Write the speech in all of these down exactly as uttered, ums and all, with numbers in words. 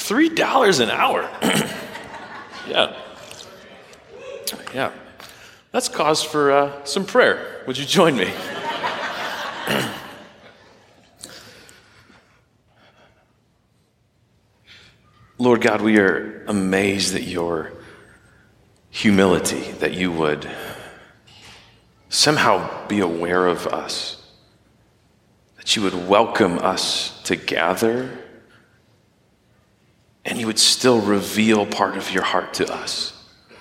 Three dollars an hour. Yeah. Yeah. That's cause for uh, some prayer. Would you join me? Lord God, we are amazed at your humility, that you would somehow be aware of us, that you would welcome us to gather, and you would still reveal part of your heart to us.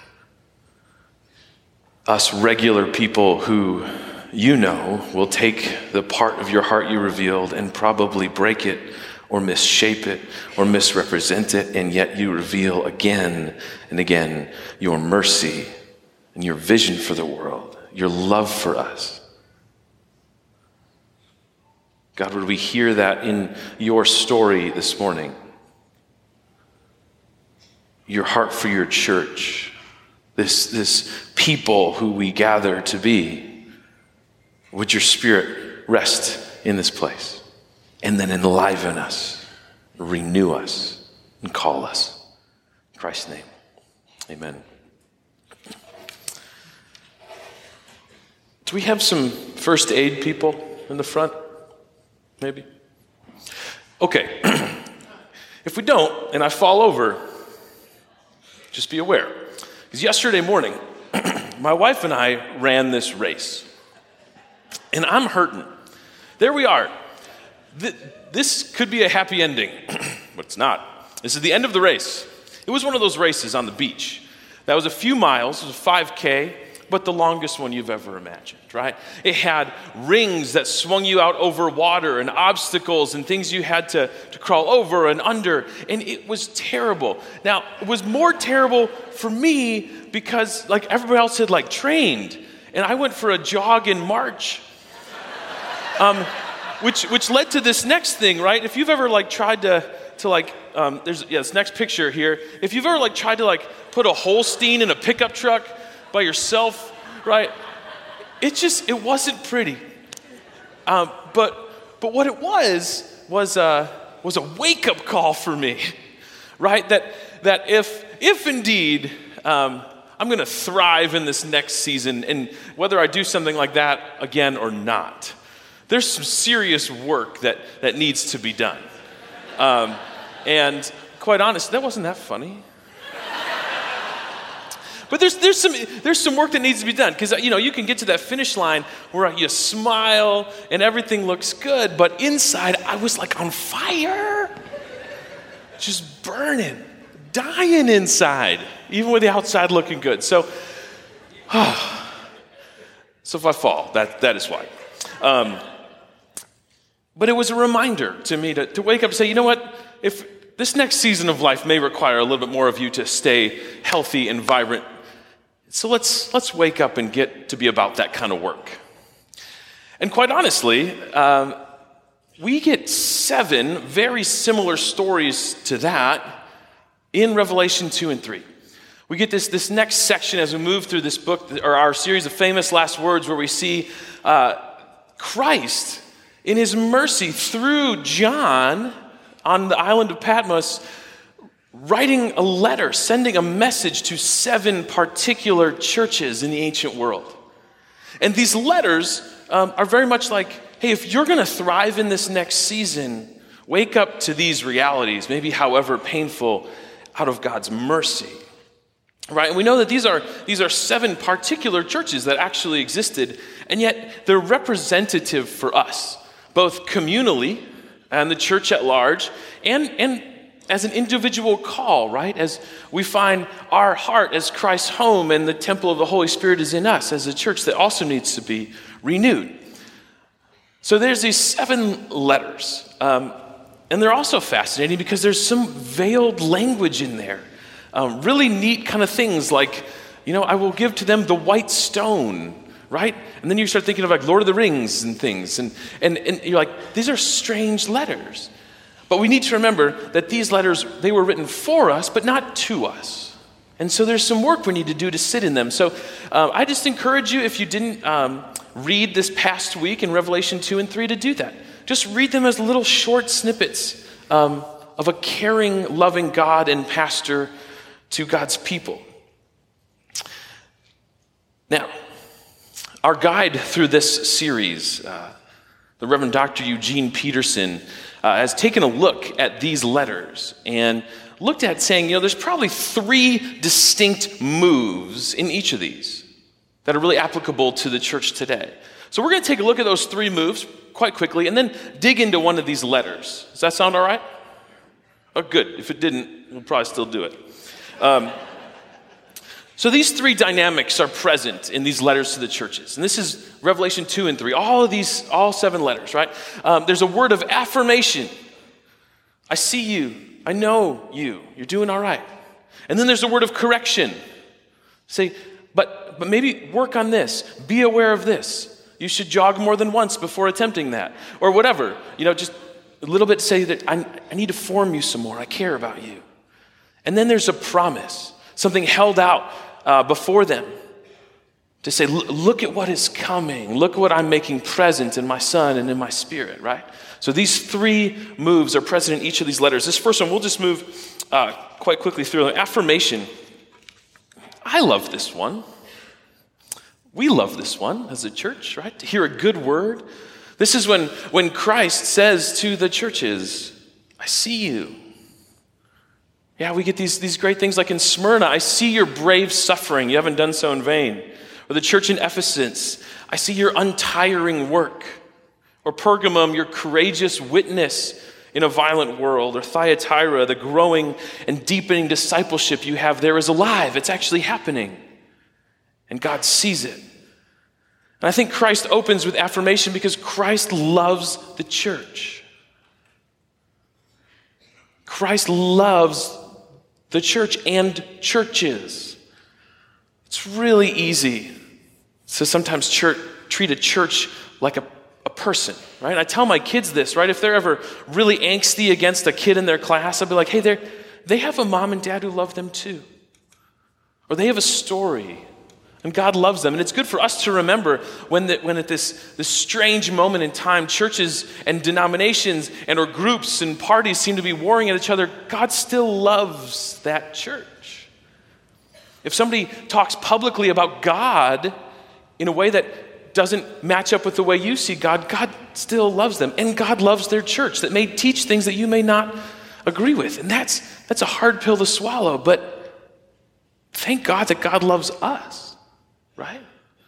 Us regular people who you know will take the part of your heart you revealed and probably break it or misshape it or misrepresent it, and yet you reveal again and again your mercy and your vision for the world, your love for us. God, would we hear that in your story this morning? Your heart for your church, this, this people who we gather to be. Would your Spirit rest in this place and then enliven us, renew us, and call us. In Christ's name, amen. Do we have some first aid people in the front? Maybe? Okay. If we don't, and I fall over, just be aware. Because yesterday morning, my wife and I ran this race. And I'm hurting. There we are. Th- this could be a happy ending, but it's not. This is the end of the race. It was one of those races on the beach. That was a few miles. It was a five K, but the longest one you've ever imagined, right? It had rings that swung you out over water and obstacles and things you had to, to crawl over and under, and it was terrible. Now, it was more terrible for me because like everybody else had like trained, and I went for a jog in March. Um, which which led to this next thing, right? If you've ever like tried to to like, um, there's yeah, this next picture here. If you've ever like tried to like put a Holstein in a pickup truck by yourself, right? It just it wasn't pretty. Um, but but what it was was uh, was a wake up call for me, right? That that if if indeed. Um, I'm going to thrive in this next season, and whether I do something like that again or not, there's some serious work that, that needs to be done. Um, and quite honest, that wasn't that funny. But there's there's some there's some work that needs to be done, because you know you can get to that finish line where you smile and everything looks good, but inside I was like on fire, just burning. Dying inside, even with the outside looking good. So, oh, so if I fall, that that is why. Um, but it was a reminder to me to, to wake up and say, you know what? If this next season of life may require a little bit more of you to stay healthy and vibrant, so let's let's wake up and get to be about that kind of work. And quite honestly, um, we get seven very similar stories to that in Revelation two and three. We get this, this next section as we move through this book, or our series of famous last words, where we see uh, Christ in his mercy through John on the island of Patmos, writing a letter, sending a message to seven particular churches in the ancient world. And these letters um, are very much like, hey, if you're going to thrive in this next season, wake up to these realities, maybe however painful, out of God's mercy, right? And we know that these are these are seven particular churches that actually existed, and yet they're representative for us, both communally and the church at large, and, and as an individual call, right? As we find our heart as Christ's home and the temple of the Holy Spirit is in us as a church that also needs to be renewed. So there's these seven letters. Um, And they're also fascinating because there's some veiled language in there. Um, really neat kind of things like, you know, I will give to them the white stone, right? And then you start thinking of like Lord of the Rings and things. And, and, and you're like, these are strange letters. But we need to remember that these letters, they were written for us, but not to us. And so there's some work we need to do to sit in them. So uh, I just encourage you, if you didn't um, read this past week in Revelation two and three, to do that. Just read them as little short snippets um, of a caring, loving God and pastor to God's people. Now, our guide through this series, uh, the Reverend Doctor Eugene Peterson, uh, has taken a look at these letters and looked at saying, you know, there's probably three distinct moves in each of these that are really applicable to the church today. So we're going to take a look at those three moves quite quickly and then dig into one of these letters. Does that sound all right? Oh, good. If it didn't, we'll probably still do it. Um, so these three dynamics are present in these letters to the churches. And this is Revelation two and three. All of these, all seven letters, right? Um, there's a word of affirmation. I see you. I know you. You're doing all right. And then there's a word of correction. Say, but, but maybe work on this. Be aware of this. You should jog more than once before attempting that. Or whatever. You know, just a little bit say that I, I need to form you some more. I care about you. And then there's a promise. Something held out uh, before them. To say, look at what is coming. Look at what I'm making present in my Son and in my Spirit, right? So these three moves are present in each of these letters. This first one, we'll just move uh, quite quickly through. Affirmation. I love this one. We love this one as a church, right? To hear a good word. This is when, when Christ says to the churches, I see you. Yeah, we get these, these great things like in Smyrna, I see your brave suffering. You haven't done so in vain. Or the church in Ephesus, I see your untiring work. Or Pergamum, your courageous witness in a violent world. Or Thyatira, the growing and deepening discipleship you have there is alive. It's actually happening. And God sees it. And I think Christ opens with affirmation because Christ loves the church. Christ loves the church and churches. It's really easy to sometimes church, treat a church like a, a person, right? I tell my kids this, right? If they're ever really angsty against a kid in their class, I'll be like, hey, they they have a mom and dad who love them too. Or they have a story. And God loves them. And it's good for us to remember when, the, when at this, this strange moment in time, churches and denominations and or groups and parties seem to be warring at each other, God still loves that church. If somebody talks publicly about God in a way that doesn't match up with the way you see God, God still loves them. And God loves their church that may teach things that you may not agree with. And that's, that's a hard pill to swallow. But thank God that God loves us. Right?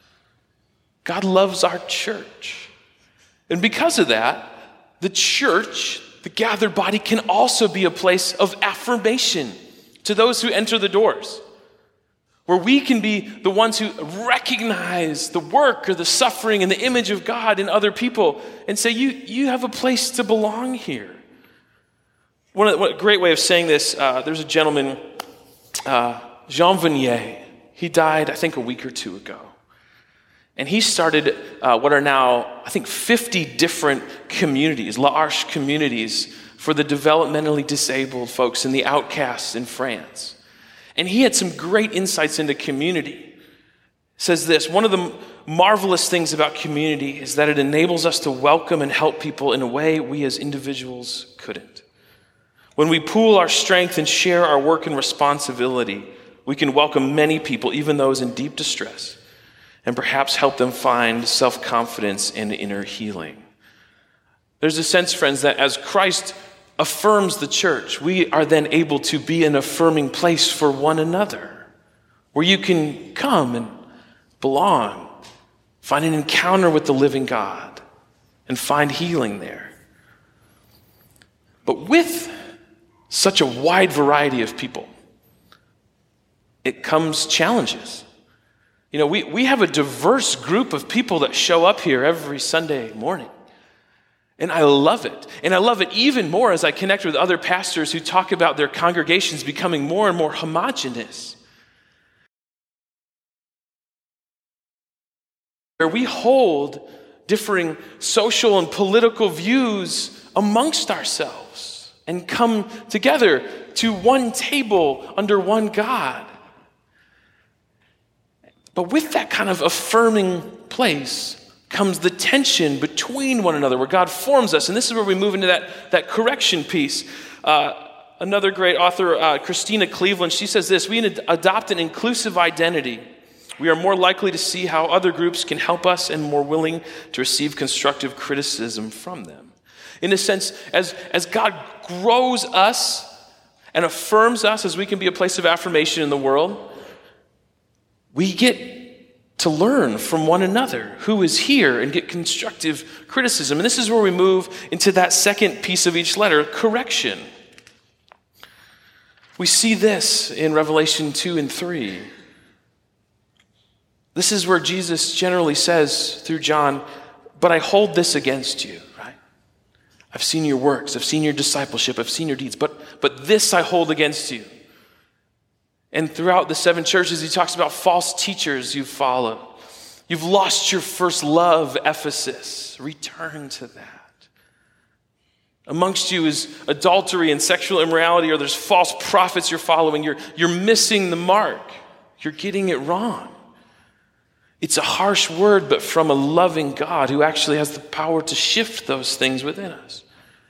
God loves our church. And because of that, the church, the gathered body, can also be a place of affirmation to those who enter the doors. Where we can be the ones who recognize the work or the suffering and the image of God in other people and say, you, you have a place to belong here. One, of the, one great way of saying this, uh, there's a gentleman, uh, Jean Vanier. He died, I think, a week or two ago. And he started uh, what are now, I think, fifty different communities, L'Arche communities, for the developmentally disabled folks and the outcasts in France. And he had some great insights into community. He says this, one of the marvelous things about community is that it enables us to welcome and help people in a way we as individuals couldn't. When we pool our strength and share our work and responsibility, we can welcome many people, even those in deep distress, and perhaps help them find self-confidence and inner healing. There's a sense, friends, that as Christ affirms the church, we are then able to be an affirming place for one another, where you can come and belong, find an encounter with the living God, and find healing there. But with such a wide variety of people, it comes challenges. You know, we, we have a diverse group of people that show up here every Sunday morning. And I love it. And I love it even more as I connect with other pastors who talk about their congregations becoming more and more homogeneous. Where we hold differing social and political views amongst ourselves and come together to one table under one God. But with that kind of affirming place comes the tension between one another, where God forms us. And this is where we move into that, that correction piece. Uh, another great author, uh, Christina Cleveland, she says this: we adopt an inclusive identity. We are more likely to see how other groups can help us and more willing to receive constructive criticism from them. In a sense, as, as God grows us and affirms us as we can be a place of affirmation in the world, we get to learn from one another who is here and get constructive criticism. And this is where we move into that second piece of each letter, correction. We see this in Revelation two and three. This is where Jesus generally says through John, but I hold this against you, right? I've seen your works, I've seen your discipleship, I've seen your deeds, but, but this I hold against you. And throughout the seven churches, he talks about false teachers you follow. You've lost your first love, Ephesus. Return to that. Amongst you is adultery and sexual immorality, or there's false prophets you're following. You're, you're missing the mark. You're getting it wrong. It's a harsh word, but from a loving God who actually has the power to shift those things within us.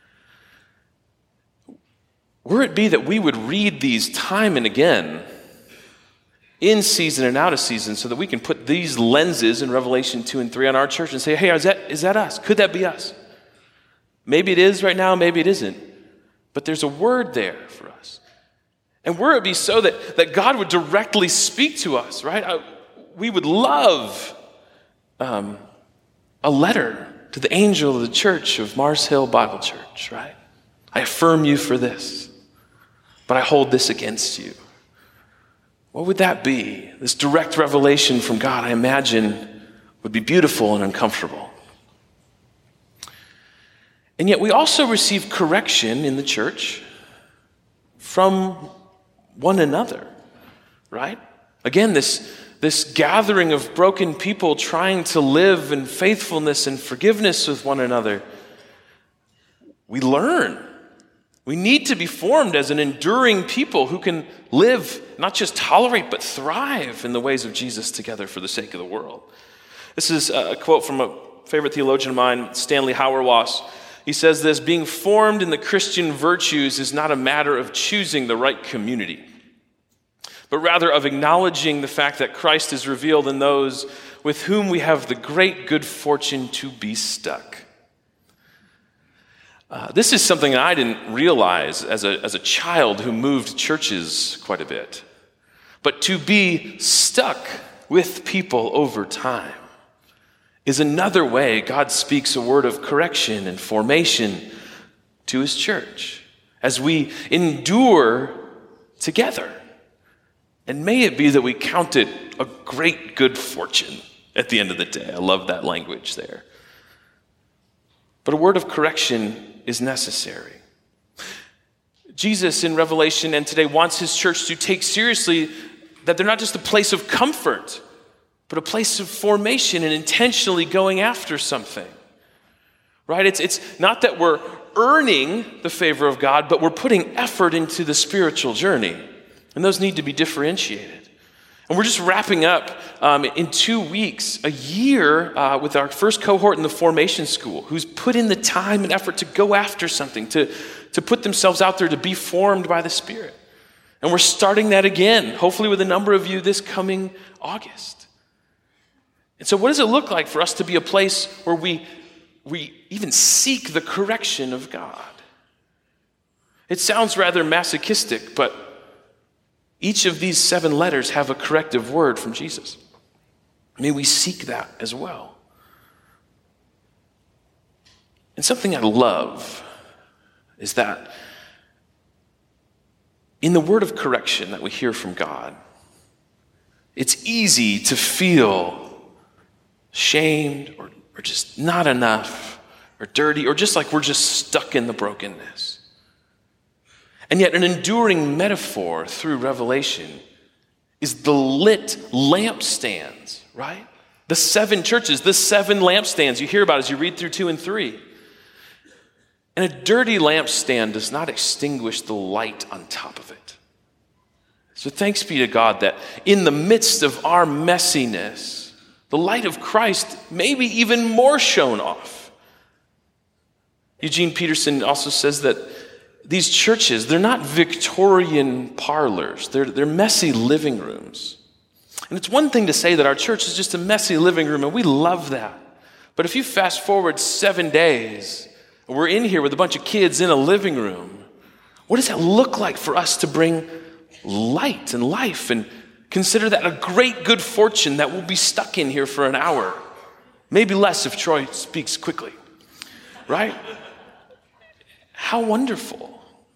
Were it be that we would read these time and again, in season and out of season, so that we can put these lenses in Revelation two and three on our church and say, hey, is that, is that us? Could that be us? Maybe it is right now, maybe it isn't. But there's a word there for us. And were it be so that, that God would directly speak to us, right? I, we would love um, a letter to the angel of the church of Mars Hill Bible Church, right? I affirm you for this, but I hold this against you. What would that be? This direct revelation from God, I imagine, would be beautiful and uncomfortable. And yet we also receive correction in the church from one another, right? Again, this, this gathering of broken people trying to live in faithfulness and forgiveness with one another. We learn. We need to be formed as an enduring people who can live, not just tolerate, but thrive in the ways of Jesus together for the sake of the world. This is a quote from a favorite theologian of mine, Stanley Hauerwas. He says this: being formed in the Christian virtues is not a matter of choosing the right community, but rather of acknowledging the fact that Christ is revealed in those with whom we have the great good fortune to be stuck. Uh, this is something I didn't realize as a, as a child who moved churches quite a bit. But to be stuck with people over time is another way God speaks a word of correction and formation to his church as we endure together. And may it be that we count it a great good fortune at the end of the day. I love that language there. But a word of correction is necessary. Jesus in Revelation and today wants his church to take seriously that they're not just a place of comfort, but a place of formation and intentionally going after something. Right? It's, it's not that we're earning the favor of God, but we're putting effort into the spiritual journey. And those need to be differentiated. And we're just wrapping up um, in two weeks, a year uh, with our first cohort in the formation school, who's put in the time and effort to go after something, to, to put themselves out there to be formed by the Spirit. And we're starting that again, hopefully with a number of you this coming August. And so what does it look like for us to be a place where we, we even seek the correction of God? It sounds rather masochistic, but each of these seven letters have a corrective word from Jesus. May we seek that as well. And something I love is that in the word of correction that we hear from God, it's easy to feel shamed or, or just not enough or dirty or just like we're just stuck in the brokenness. And yet an enduring metaphor through Revelation is the lit lampstands, right? The seven churches, the seven lampstands you hear about as you read through two and three. And a dirty lampstand does not extinguish the light on top of it. So thanks be to God that in the midst of our messiness, The light of Christ may be even more shown off. Eugene Peterson also says that these churches, they're not Victorian parlors. They're, they're messy living rooms. And it's one thing to say that our church is just a messy living room, and we love that. But if you fast forward seven days, and we're in here with a bunch of kids in a living room, what does that look like for us to bring light and life? And consider that a great good fortune that we'll be stuck in here for an hour. Maybe less if Troy speaks quickly, right? How wonderful.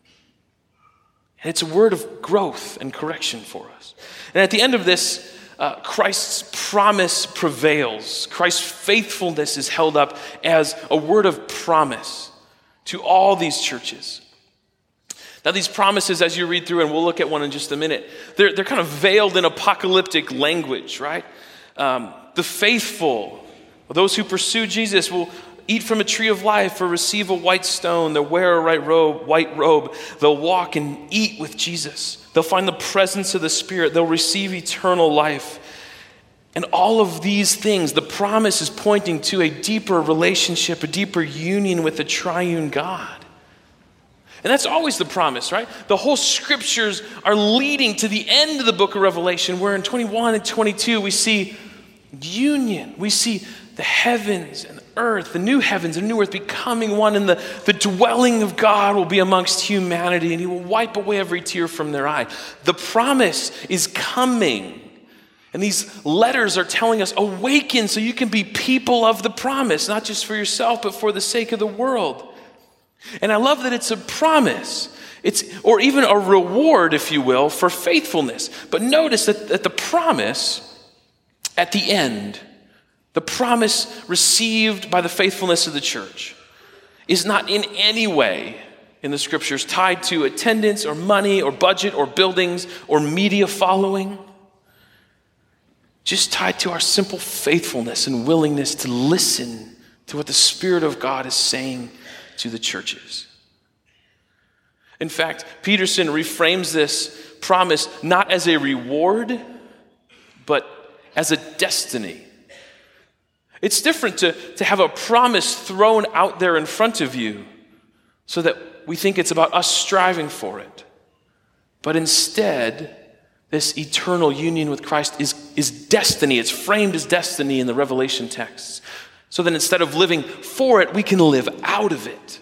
And it's a word of growth and correction for us. And at the end of this, uh, Christ's promise prevails. Christ's faithfulness is held up as a word of promise to all these churches. Now, these promises, as you read through, and we'll look at one in just a minute, they're, they're kind of veiled in apocalyptic language, right? Um, the faithful, those who pursue Jesus, will eat from a tree of life or receive a white stone. They'll wear a right robe, white robe. They'll walk and eat with Jesus. They'll find the presence of the Spirit. They'll receive eternal life. And all of these things, the promise is pointing to a deeper relationship, a deeper union with the triune God. And that's always the promise, right? The whole scriptures are leading to the end of the book of Revelation, where in twenty-one and twenty-two we see union. We see the heavens and earth, the new heavens and new earth becoming one, and the, the dwelling of God will be amongst humanity, and he will wipe away every tear from their eye. The promise is coming. And these letters are telling us, awaken so you can be people of the promise, not just for yourself, but for the sake of the world. And I love that it's a promise. It's, or even a reward, if you will, for faithfulness. But notice that, that the promise at the end, the promise received by the faithfulness of the church, is not in any way in the scriptures tied to attendance or money or budget or buildings or media following. Just tied to our simple faithfulness and willingness to listen to what the Spirit of God is saying to the churches. In fact, Peterson reframes this promise not as a reward, but as a destiny. It's different to, to have a promise thrown out there in front of you so that we think it's about us striving for it. But instead, this eternal union with Christ is, is destiny. It's framed as destiny in the Revelation texts. So that instead of living for it, we can live out of it.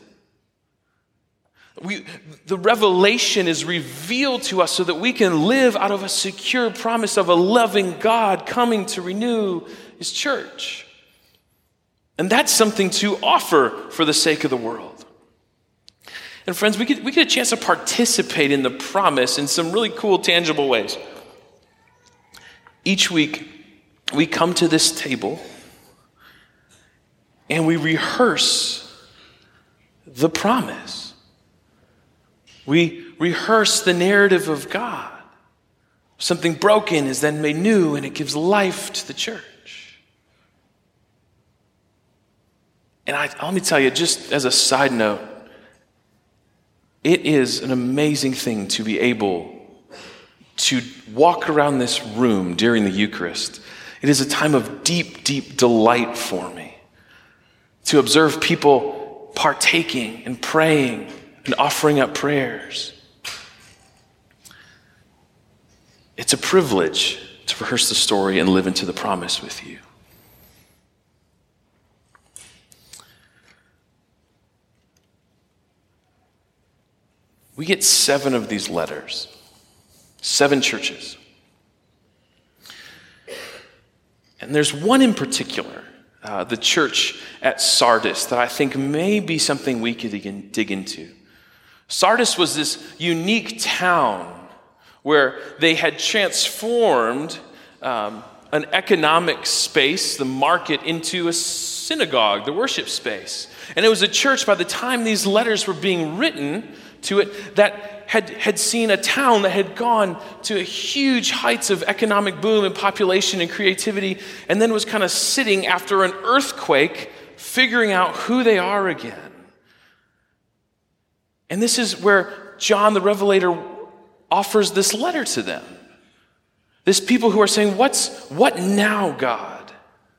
We, the revelation is revealed to us so that we can live out of a secure promise of a loving God coming to renew his church. And that's something to offer for the sake of the world. And friends, we get, we get a chance to participate in the promise in some really cool, tangible ways. Each week, we come to this table and we rehearse the promise. We rehearse the narrative of God. Something broken is then made new, and it gives life to the church. And I, let me tell you, just as a side note, it is an amazing thing to be able to walk around this room during the Eucharist. It is a time of deep, deep delight for me to observe people partaking and praying and offering up prayers. It's a privilege to rehearse the story and live into the promise with you. We get seven of these letters, seven churches. And there's one in particular, uh, the church at Sardis, that I think may be something we could dig, dig into. Sardis was this unique town where they had transformed um, an economic space, the market, into a synagogue, the worship space. And it was a church, by the time these letters were being written to it, that had, had seen a town that had gone to huge heights of economic boom and population and creativity, and then was kind of sitting after an earthquake, figuring out who they are again. And this is where John the Revelator offers this letter to them. This people who are saying, What's what now, God?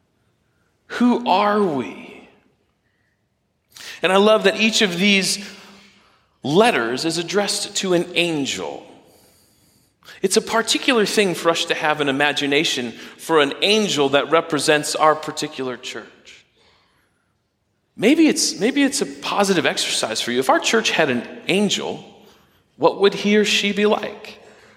Who are we? And I love that each of these letters is addressed to an angel. It's a particular thing for us to have an imagination for an angel that represents our particular church. Maybe it's, maybe it's a positive exercise for you. If our church had an angel, what would he or she be like?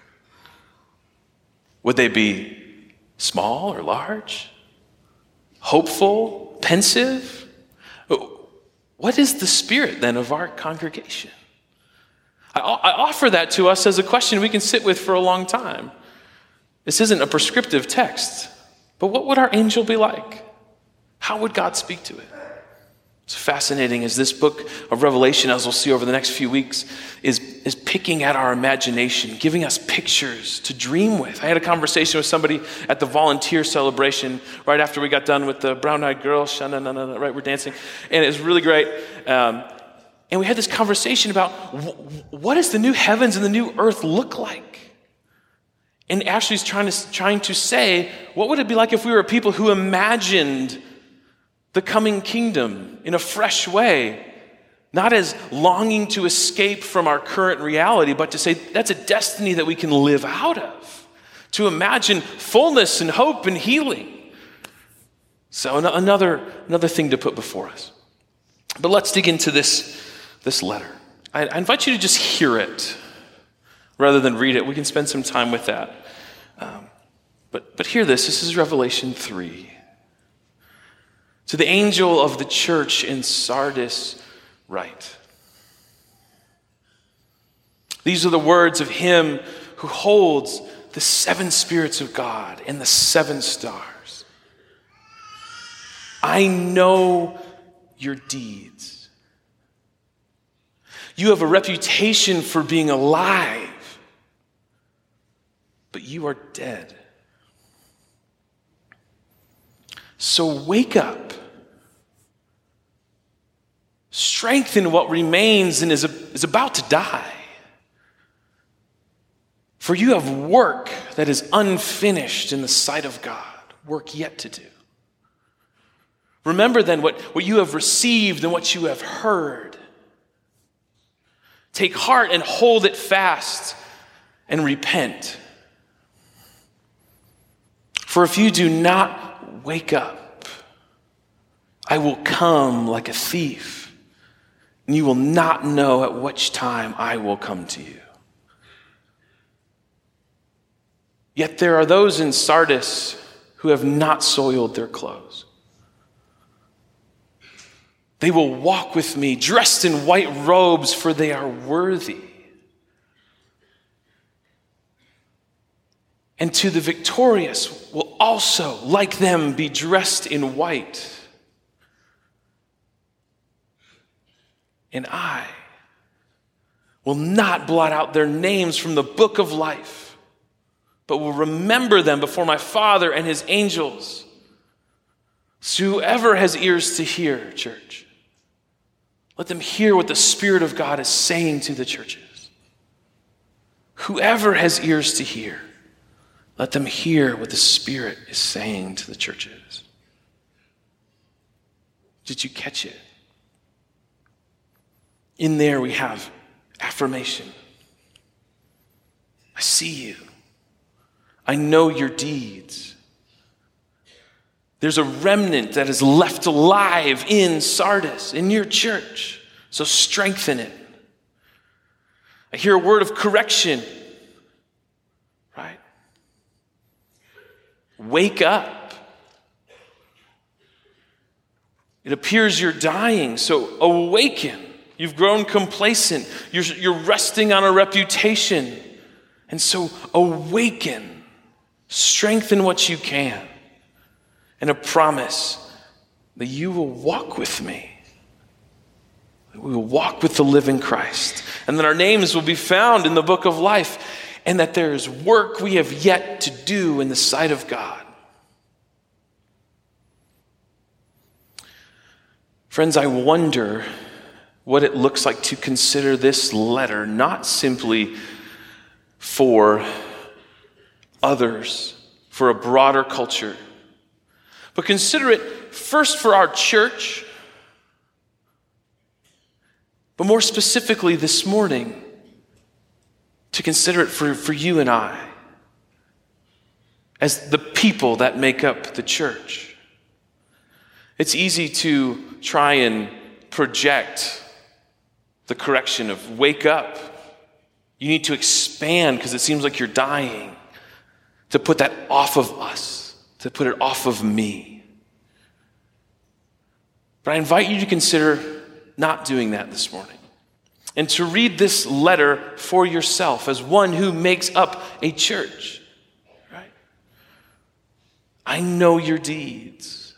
Would they be small or large? Hopeful? Pensive? What is the spirit then of our congregation? I, I offer that to us as a question we can sit with for a long time. This isn't a prescriptive text, but what would our angel be like? How would God speak to it? It's fascinating as this book of Revelation, as we'll see over the next few weeks, is, is picking at our imagination, giving us pictures to dream with. I had a conversation with somebody at the volunteer celebration right after we got done with the brown-eyed girl, sha-na-na-na, right, we're dancing, and it was really great. Um, and we had this conversation about wh- what does the new heavens and the new earth look like? And Ashley's trying to, trying to say, what would it be like if we were people who imagined the coming kingdom in a fresh way, not as longing to escape from our current reality, but to say that's a destiny that we can live out of, to imagine fullness and hope and healing. So another, another thing to put before us. But let's dig into this, this letter. I, I invite you to just hear it rather than read it. We can spend some time with that. Um, but, but hear this. This is Revelation three. To the angel of the church in Sardis write. These are the words of him who holds the seven spirits of God and the seven stars. I know your deeds. You have a reputation for being alive, but you are dead. So wake up. Strengthen what remains and is, is about to die. For you have work that is unfinished in the sight of God, work yet to do. Remember then what, what you have received and what you have heard. Take heart and hold it fast and repent. For if you do not wake up, I will come like a thief, and you will not know at which time I will come to you. Yet there are those in Sardis who have not soiled their clothes. They will walk with me dressed in white robes, for they are worthy. And to the victorious will also, like them, be dressed in white. And I will not blot out their names from the book of life, but will remember them before my Father and his angels. So whoever has ears to hear, church, let them hear what the Spirit of God is saying to the churches. Whoever has ears to hear, let them hear what the Spirit is saying to the churches. Did you catch it? In there we have affirmation. I see you. I know your deeds. There's a remnant that is left alive in Sardis, in your church. So strengthen it. I hear a word of correction. Right? Wake up. It appears you're dying, so awaken. You've grown complacent. You're, you're resting on a reputation. And so awaken. Strengthen what you can. And a promise that you will walk with me. We will walk with the living Christ. And that our names will be found in the book of life. And that there is work we have yet to do in the sight of God. Friends, I wonder what it looks like to consider this letter not simply for others, for a broader culture, But consider it first for our church, but more specifically this morning, to consider it for, for you and I, as the people that make up the church. It's easy to try and project the correction of wake up. You need to expand because it seems like you're dying. To put that off of us, to put it off of me. But I invite you to consider not doing that this morning and to read this letter for yourself as one who makes up a church. Right? I know your deeds.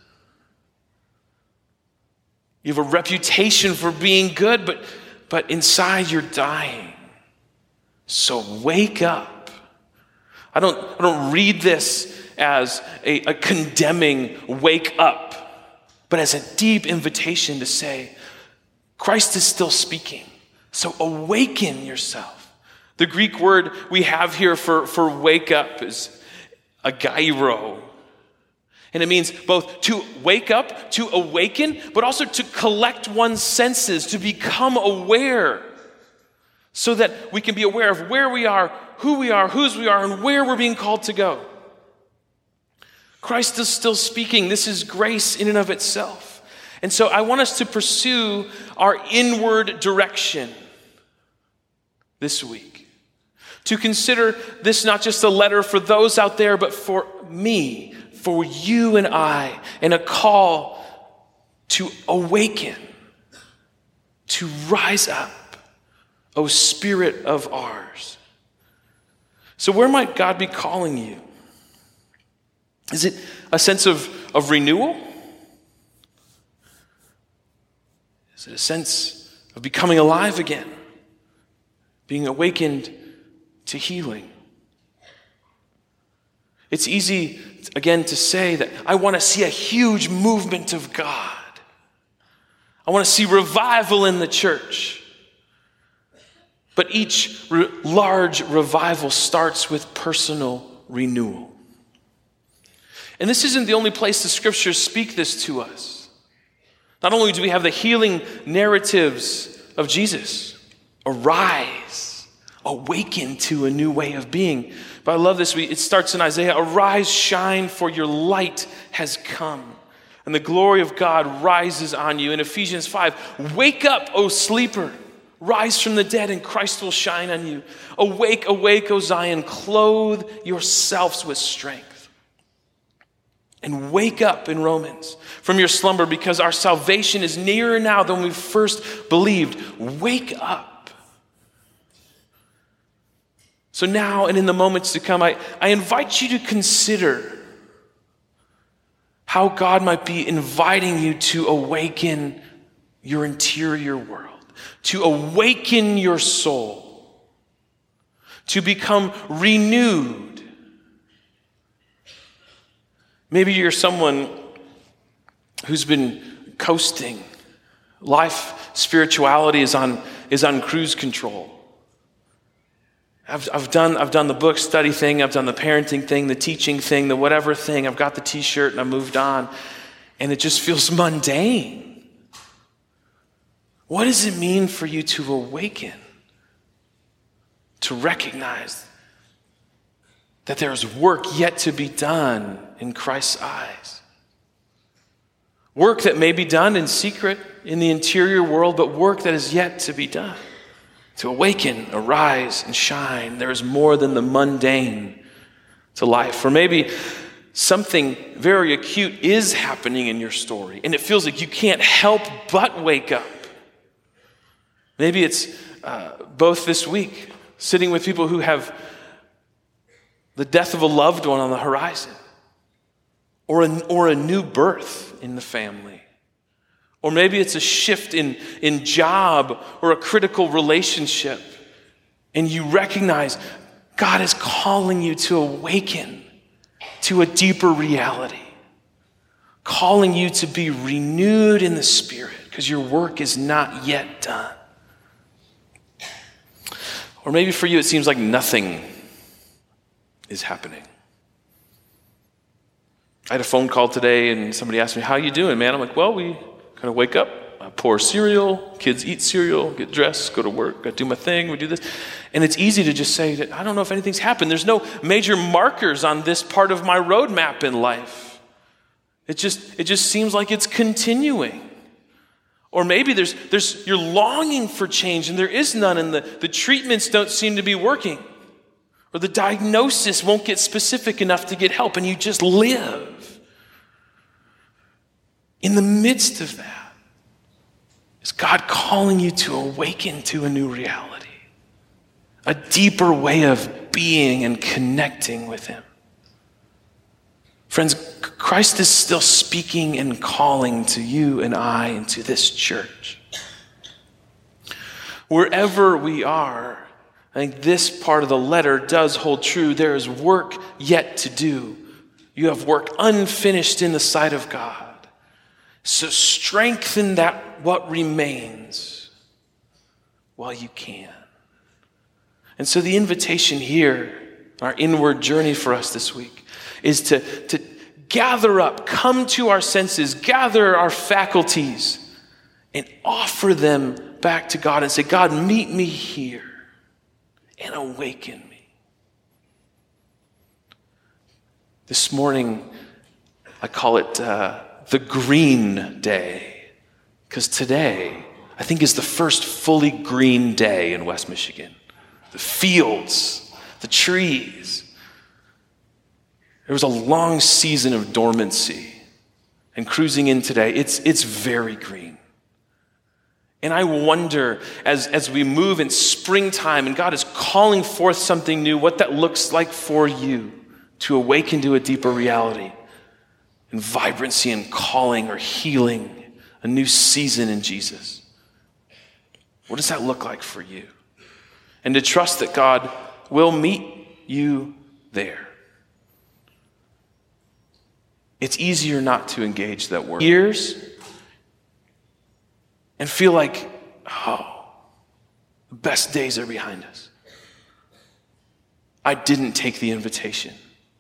You have a reputation for being good, but, but inside you're dying. So wake up. I don't, I don't read this as a, a condemning wake up, but as a deep invitation to say, Christ is still speaking. So awaken yourself. The Greek word we have here for, for wake up is agairo. And it means both to wake up, to awaken, but also to collect one's senses, to become aware, so that we can be aware of where we are, who we are, whose we are, and where we're being called to go. Christ is still speaking. This is grace in and of itself. And so I want us to pursue our inward direction this week. To consider this not just a letter for those out there, but for me, for you and I, and a call to awaken, to rise up, O Spirit of ours. So where might God be calling you? Is it a sense of, of renewal? Is it a sense of becoming alive again? Being awakened to healing? It's easy, again, to say that I want to see a huge movement of God. I want to see revival in the church. But each re- large revival starts with personal renewal. And this isn't the only place the scriptures speak this to us. Not only do we have the healing narratives of Jesus, arise, awaken to a new way of being. But I love this. It starts in Isaiah, arise, shine, for your light has come, and the glory of God rises on you. In Ephesians five, wake up, O sleeper. Rise from the dead and Christ will shine on you. Awake, awake, O Zion, clothe yourselves with strength. And wake up in Romans from your slumber, because our salvation is nearer now than we first believed. Wake up. So now and in the moments to come, I, I invite you to consider how God might be inviting you to awaken your interior world. To awaken your soul, to become renewed. Maybe you're someone who's been coasting. Life, spirituality is on, is on cruise control. I've, I've, done, I've done the book study thing, I've done the parenting thing, the teaching thing, the whatever thing. I've got the t-shirt and I moved on. And it just feels mundane. What does it mean for you to awaken? To recognize that there is work yet to be done in Christ's eyes. Work that may be done in secret in the interior world, but work that is yet to be done. To awaken, arise, and shine. There is more than the mundane to life. Or maybe something very acute is happening in your story, and it feels like you can't help but wake up. Maybe it's uh, both this week, sitting with people who have the death of a loved one on the horizon, or a, or a new birth in the family. Or maybe it's a shift in, in job or a critical relationship, and you recognize God is calling you to awaken to a deeper reality, calling you to be renewed in the Spirit because your work is not yet done. Or maybe for you it seems like nothing is happening. I had a phone call today and somebody asked me, how you doing, man? I'm like, well, we kind of wake up, I pour cereal, kids eat cereal, get dressed, go to work, I do my thing, we do this. And it's easy to just say that I don't know if anything's happened. There's no major markers on this part of my roadmap in life. It just, it just seems like it's continuing. Or maybe there's, there's, you're longing for change and there is none, and the, the treatments don't seem to be working. Or the diagnosis won't get specific enough to get help, and you just live. In the midst of that, is God calling you to awaken to a new reality, a deeper way of being and connecting with him. Friends, Christ is still speaking and calling to you and I and to this church. Wherever we are, I think this part of the letter does hold true. There is work yet to do. You have work unfinished in the sight of God. So strengthen that what remains while you can. And so the invitation here, our inward journey for us this week, is to, to gather up, come to our senses, gather our faculties, and offer them back to God and say, God, meet me here and awaken me. This morning, I call it uh, the green day, because today, I think, is the first fully green day in West Michigan. The fields, the trees. There was a long season of dormancy, and cruising in today, it's, it's very green. And I wonder, as, as we move in springtime and God is calling forth something new, what that looks like for you to awaken to a deeper reality and vibrancy and calling or healing, a new season in Jesus. What does that look like for you? And to trust that God will meet you there. It's easier not to engage that word. Years and feel like, oh, the best days are behind us. I didn't take the invitation.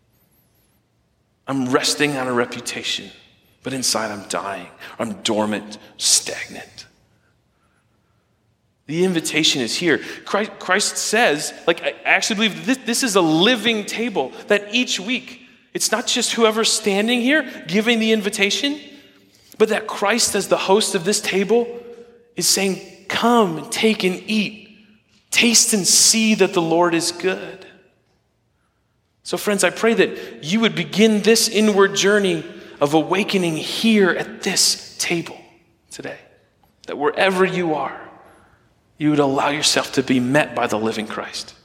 I'm resting on a reputation, but inside I'm dying. I'm dormant, stagnant. The invitation is here. Christ, Christ says, like, I actually believe this, this is a living table, that each week, it's not just whoever's standing here giving the invitation, but that Christ, as the host of this table, is saying, come and take and eat. Taste and see that the Lord is good. So friends, I pray that you would begin this inward journey of awakening here at this table today. That wherever you are, you would allow yourself to be met by the living Christ.